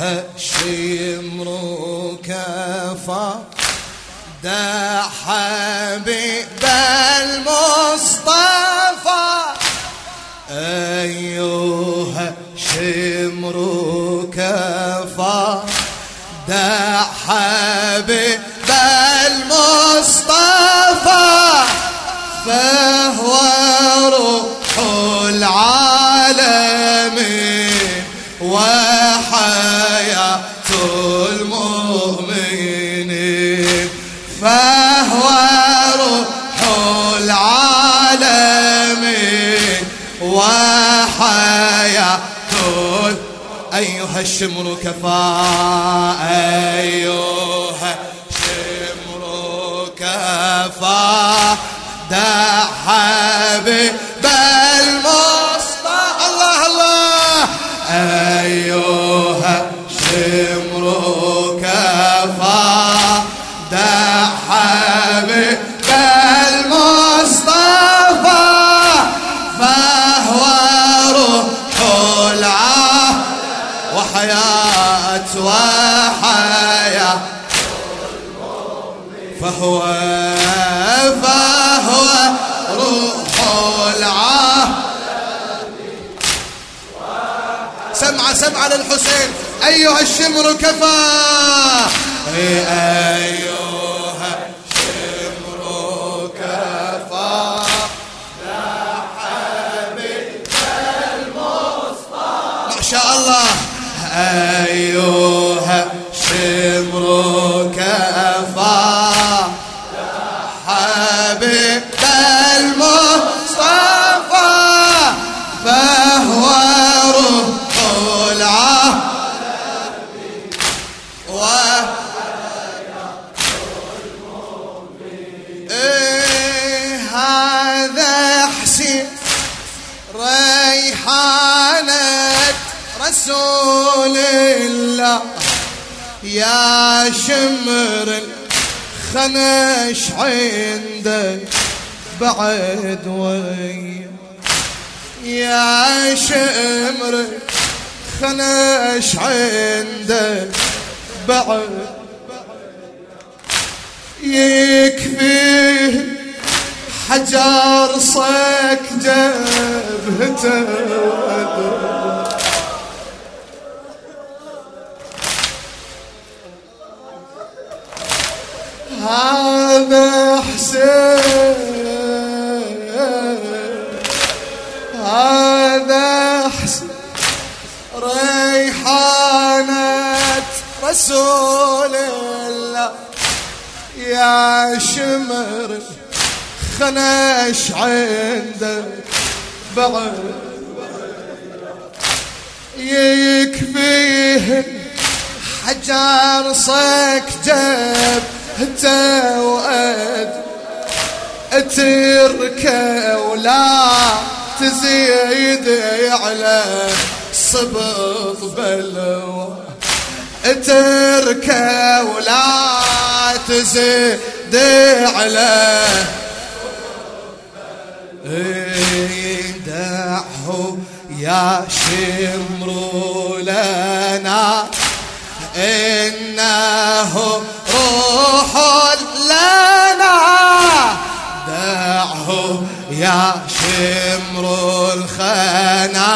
أيها الشمر كفى دا حبيب المصطفى أيها الشمر كفى دا حبيب المصطفى فهو روح العالمين وحياة المؤمنين فهو روح العالمين وحياة أيها الشمر كفى أيها الشمر كفى دا حبيب المصطفى الله الله أيها الشمر كفى دا حبيب المصطفى فهو روح العالمين وحياة فهو روح العالمين سمع للحسين أيها الشمر كفى أيها الشمر كفى دا حبيب المصطفى ما شاء الله أيها الشمر كفى دا حبيب المصطفى فهو روح العالمين هذا حسين ريحانة رسول الله يا شمر خنش عندك بعد ويا يا شمر خنش عندك بعد يكفيه حجر صك جبهته هذا حسين هذا حسين ريحانة رسول الله يا شمر خنش عندك بعد يكفيه حجر صك جبهته وأد تركه ولا تزيد على صبط بلوى تركه ولا تزيد على دعه يا شمر لنا إنه روح لنا دعه يا شمر الخنا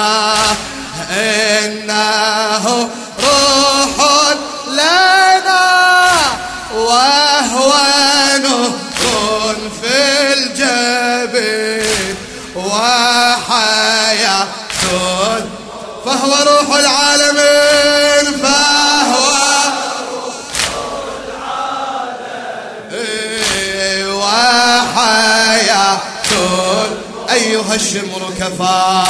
إنه روح لنا وهو نور في الجبين وحياة فهو روح العالمين فهو روح العالمين وحياة أيها الشمر كفى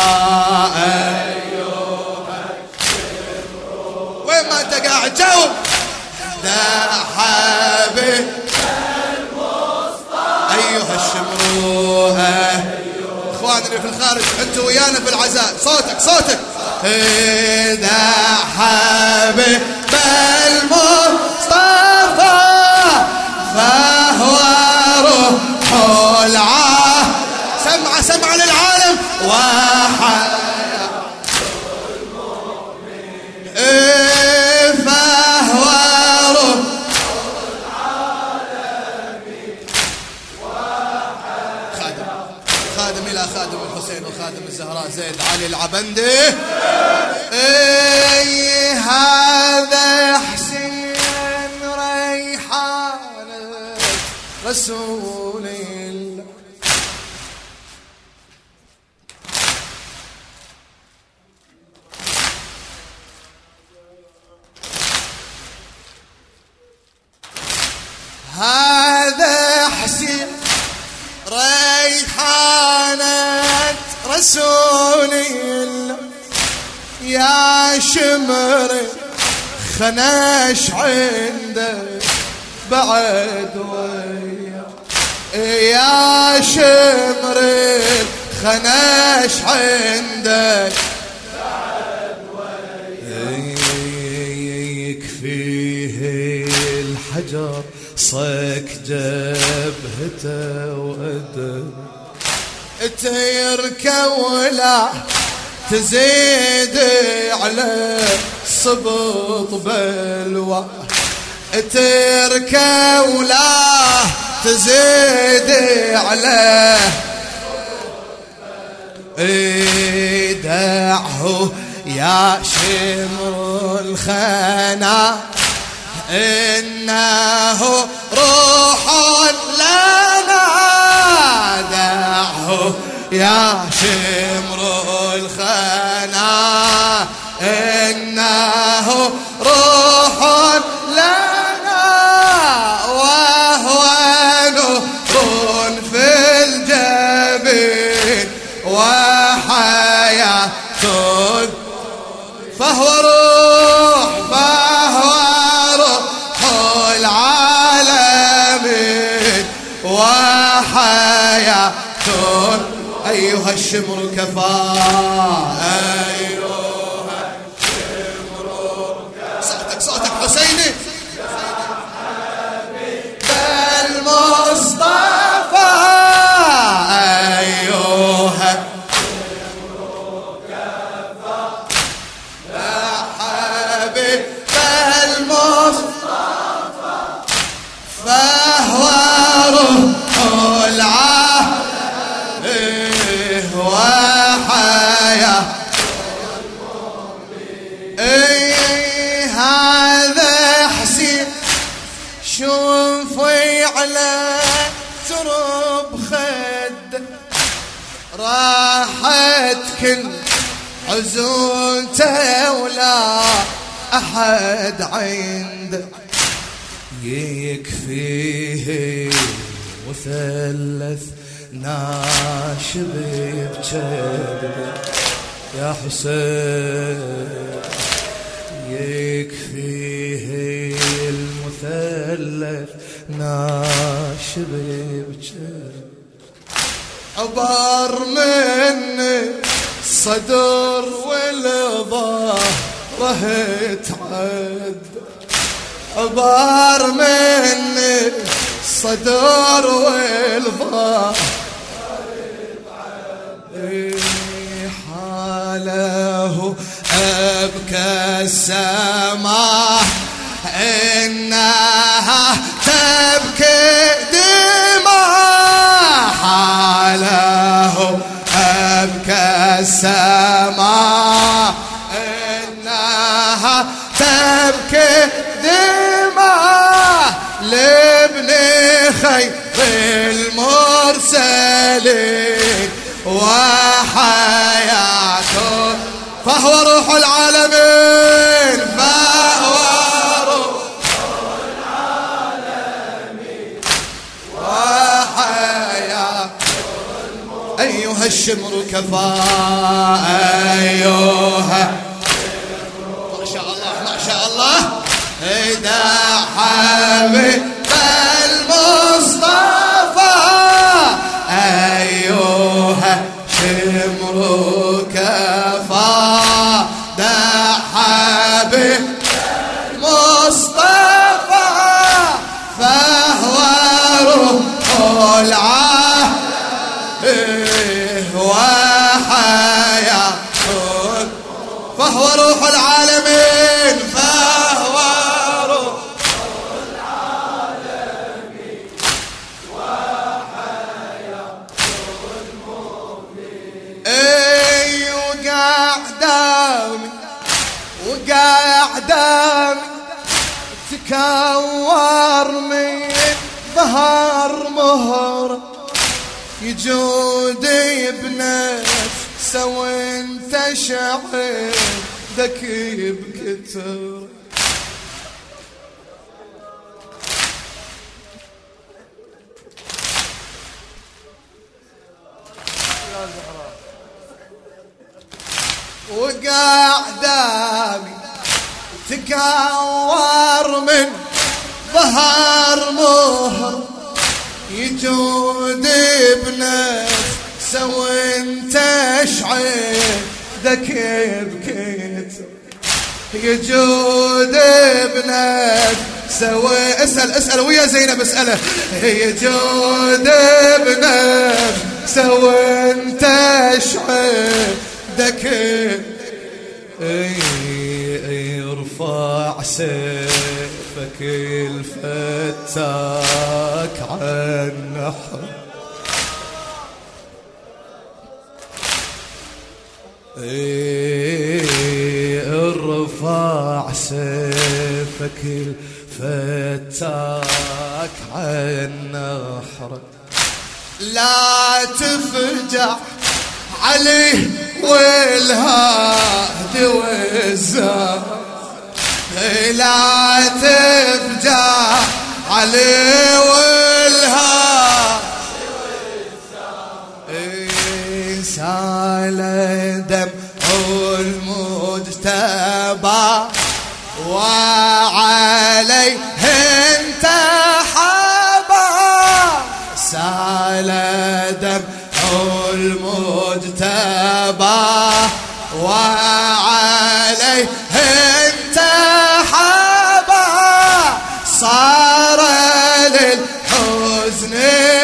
وين ما انت قاعد جاوب دا حبيب المصطفى أيها الشمر اخواننا في الخارج انتوا ويانا في العزاء صوتك دا حبيب المصطفى فهو روح العالمين سمع للعالم وحياة رسولي الله يا شمري خناش عندك بعد ويا يا شمري خناش عندك بعد ويا يكفيه الحجر صك جبهته وأدب تركه ولا تزيد على صبط بلوى تركه ولا تزيد على دعه يا شمر الخنا إنه روح لنا دعه يا شمر الخنا إنه روح لنا وهو نور في الجبين وحياة فهو روح العالمين وحياة أيها الشمر كفى أيها الشمر كفى صوتك حسيني بالمصطفى أيها الشمر كفى يا حبيب المصطفى فهو روح العالمين وحياة هذا حسين شوفي على ترب خد راحت كل عزوته ولا أحد عنده يكفيه مثلث ناشب بجد يا حسين يكفيه المثلث ناشب بجد عبر من الصدر والظهر تعد عبر من الصدر والظهر حاله أبكى السماء إنها تبكي دماء حاله أبكى السماء إنها تبكي دماء لابن خير المرسلين وحياته فهو روح العالمين فهو روح العالمين وحياته أيها الشمر كفى أيها ما شاء الله ما شاء الله إذا حبيب المصطفى أيها شمر كفى دا حبيب المصطفى فهو روح العالمين وحياة فهو روح العالمين فهو روح العالمين وحياة المؤمنين اي وقاعدامي تكور من ظهر مهر يجودي بنفسه وانت شعرك بكتر وقعدامي تكور من ظهر مهر يجود بنفسه وانت شعيدك بكيت يجود بنفسه اسأل ويا زينب اسأله يجود بنفسه وانت شعيدك ارفع سيفك الفتاك عن نحر ارفع سيفك الفتاك عن نحر لا تفجع عليه والهاد والزار لا تفجع عليه والهاد سال دمع المجتبى وعليه انتحبا سال دمع المجتبى وعليه انتحبا صار للحزن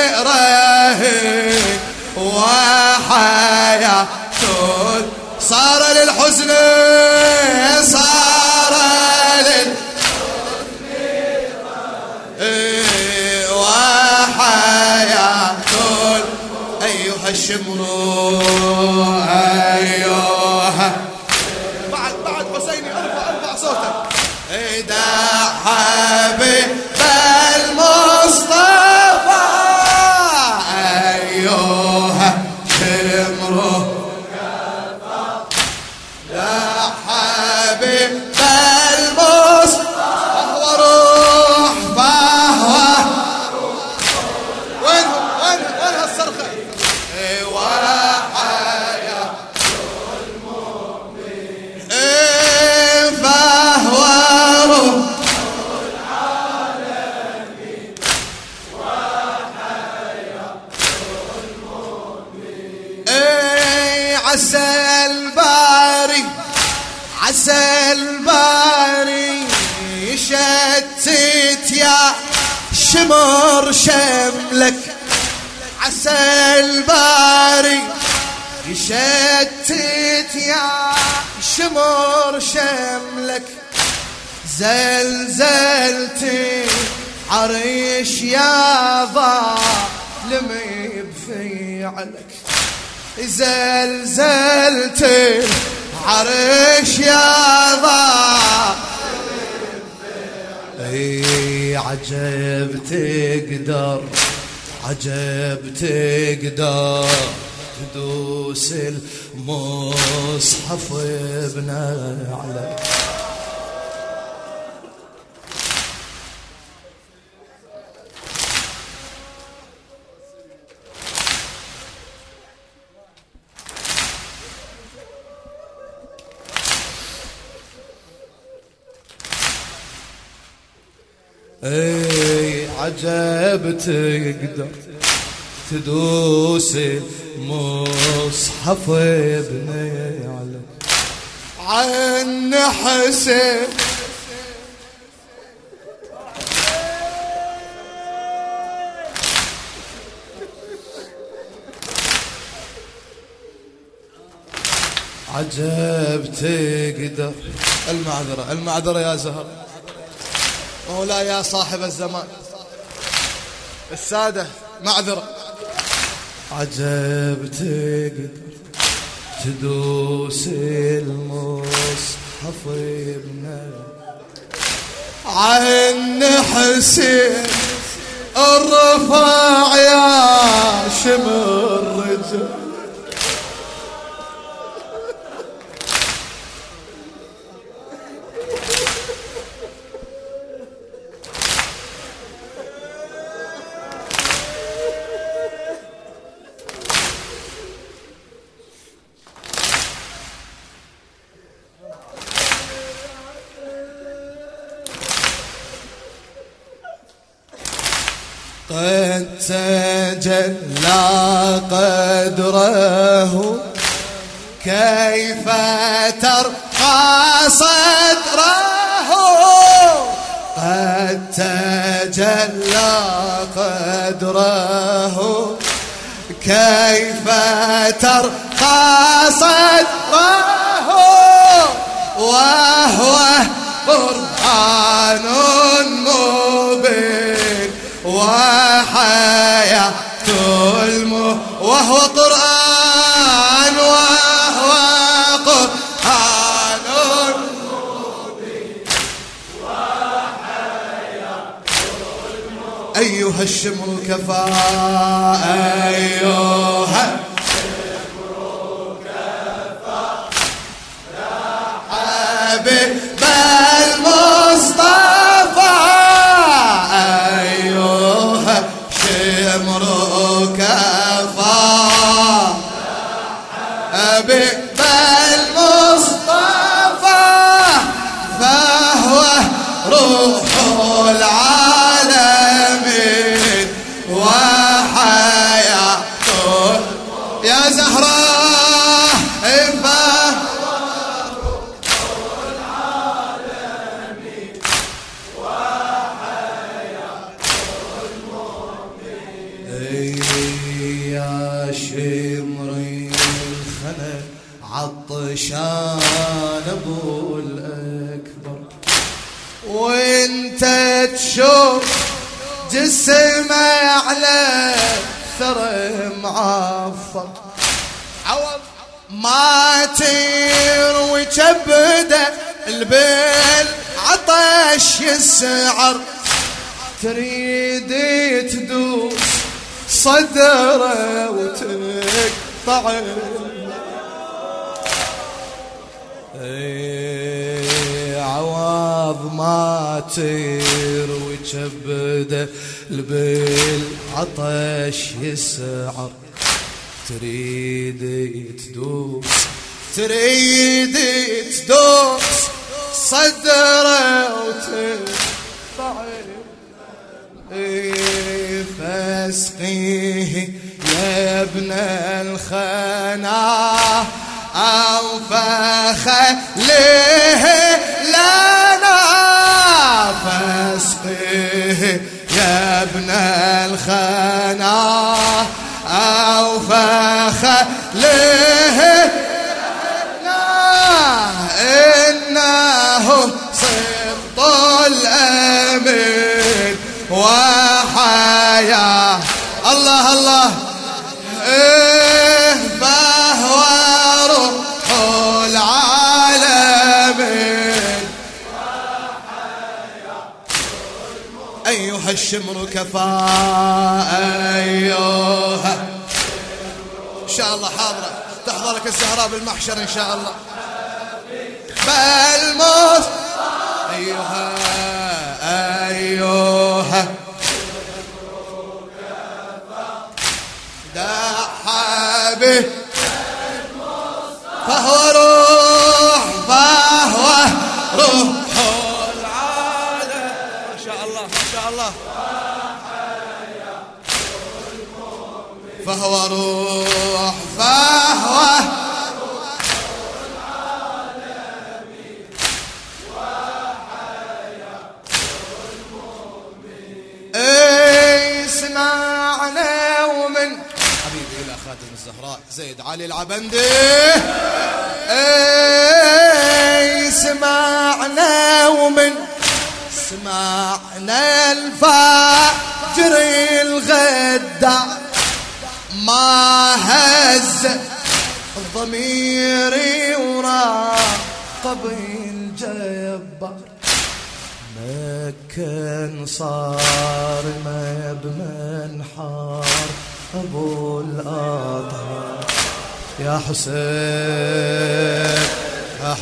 رهين وحياة صار للحزن وحياة أيها الشمر أيها بعد حسيني ارفع صوتك دع حبيب المصطفى أيها شمر دع حبيب المصطفى وروح فهو وين هالصرخة وحياة المؤمن فهو روح العالمين وحياة المؤمن عسى الباري يشتت يا شمر شملك عسى الباري يشتت يا شمر شملك زلزلتي عريش يا ظالمي بفعلك زلزلتي عريش يا ظالمي بفعلك عجب تقدر تدوس المصحف بنعلك عجب تقدر تدوس المصحف ابني على عن حسين عجب تقدر المعذرة يا زهر مولاي يا صاحب الزمان السادة معذرة عجب تقدر تدوس المصحف ابنه عن حسين الرفاع يا شمر رجل قد تجلى قدره كيف ترقى صدره قد تجلى قدره كيف ترقى صدره وهو قرآن مبين وحياة وهو قرآن مبين وحياة أيها الشمر كفى أيها الشمر كفى يا حبيب المصطفى أيها الشمر كفى حبيب المصطفى فهو روح العالمين وحياته يا زهراء فهو روح العالمين وحياته المؤمنين يا شمري الخنا عطشان ابو الاكبر وانت تشوف جسمه على ثرى معفر عوض ما تروي كبده البيل عطش يسعر تريد تدوس صدره وتقطع عوض ما تروي كبده البيل عطش يسعر تريد تدوس صدره وتقطع فاسقيه يا ابن الخنا أو فخليه لنا فاسقيه يا ابن الخنا أو فخليه لنا إنه صبط الأمين وحياة الله الله فهو روح العالمين أيها الشمر كفى أيها إن شاء الله حاضرة تحضرك الزهراء بالمحشر إن شاء الله بالموت أيها دحبه فهو روح العالم ما شاء الله ما شاء الله فهو روح العالمين وحياة المؤمنين اسمعنا ومن حبيبي إلى خاتم الزهراء زيد علي العبندي سمعنا ومن سمعنا الفجر الغدا ما هز ضميري وراقب الجبار ما كان صار ما بمنحار أبو الأطهار يا حسين يا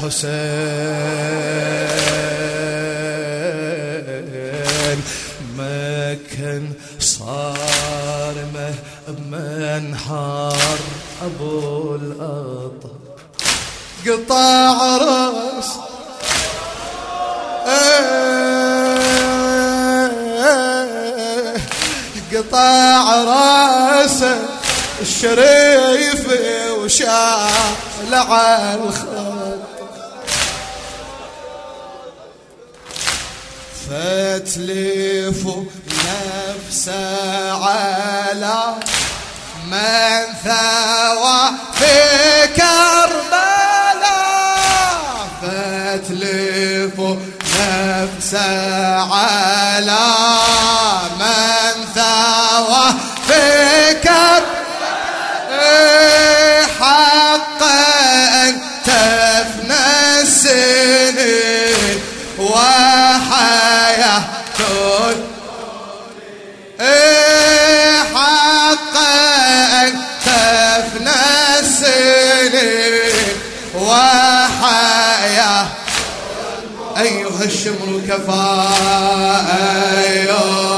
حسين ما كان صار ما بمنحار أبو الأطهار قطع راس قطع راسه الشريف وشال على الخط فتلف نفسه على من ثوى في كربلاء فتلف نفسه على من ثوى في كربلاء حق أن تفنى السنين وحياة حق أن تفنى السنين وحياة أيها الشمر كفى أيها